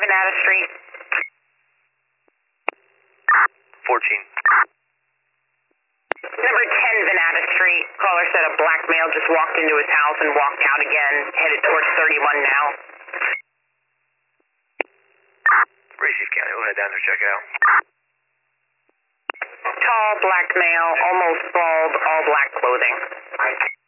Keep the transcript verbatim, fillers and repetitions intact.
Venata Street. fourteen. Number ten Venata Street. Caller said a black male just walked into his house and walked out again, headed towards thirty-one now. Recife County, we'll head down there, check it out. Tall, black male, almost bald, all black clothing.